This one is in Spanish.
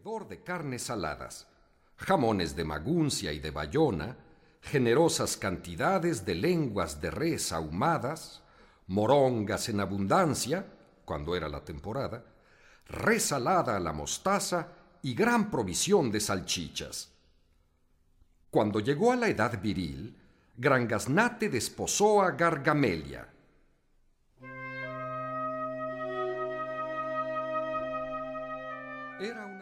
proveedor de carnes saladas, jamones de Maguncia y de Bayona, generosas cantidades de lenguas de res ahumadas, morongas en abundancia, cuando era la temporada, resalada a la mostaza y gran provisión de salchichas. Cuando llegó a la edad viril, Gran Gaznate desposó a Gargamelia. Era